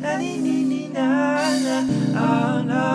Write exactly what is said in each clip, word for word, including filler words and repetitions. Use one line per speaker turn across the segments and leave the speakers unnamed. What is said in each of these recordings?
na ni ni ni na na. Oh no,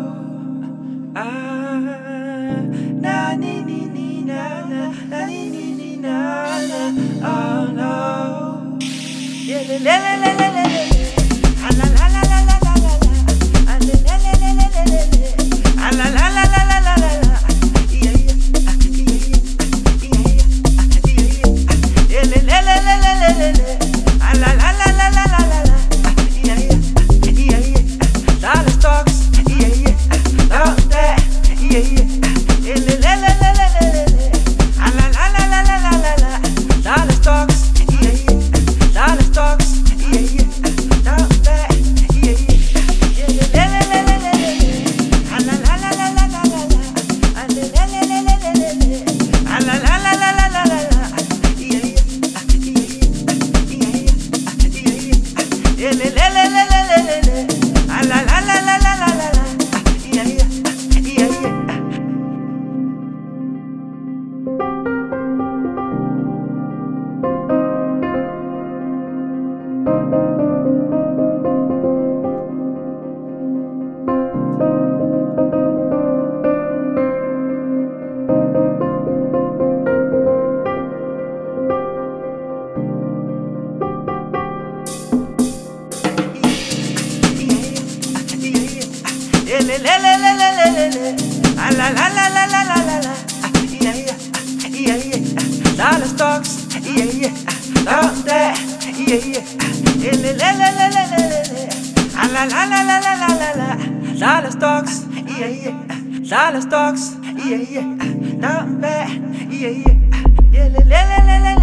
ah, na ni ni ni na na, na ni ni ni na na. Oh no, yeah, le le le le le le, ah la la la la la la la, ah le le le le le le le, ah la la la la la la la, yeah yeah, yeah yeah, yeah yeah, yeah le le le le le le le, ah la la la la la la la, yeah yeah, yeah yeah, dollar stocks, yeah yeah, all that, yeah yeah, le le le le le le, ah la la la la la la la, dollar stocks, yeah yeah, dollar stocks, yeah yeah, all that, yeah yeah, le le le le le le, ah la la la la la la la, ah le le le le le le, ah la la la la la la la, yeah yeah, yeah yeah, yeah yeah, le le le le le le, ah la la la la la la la, yeah yeah, yeah yeah. Le le le le le le le le, ah la la la la la la la la, yeah yeah, yeah yeah, dollar stocks, yeah yeah, all that, yeah yeah, le le le le le le le, ah la la la la la la la la, dollar stocks, yeah yeah, dollar stocks, yeah yeah, not bad, yeah yeah, yeah le le le le le.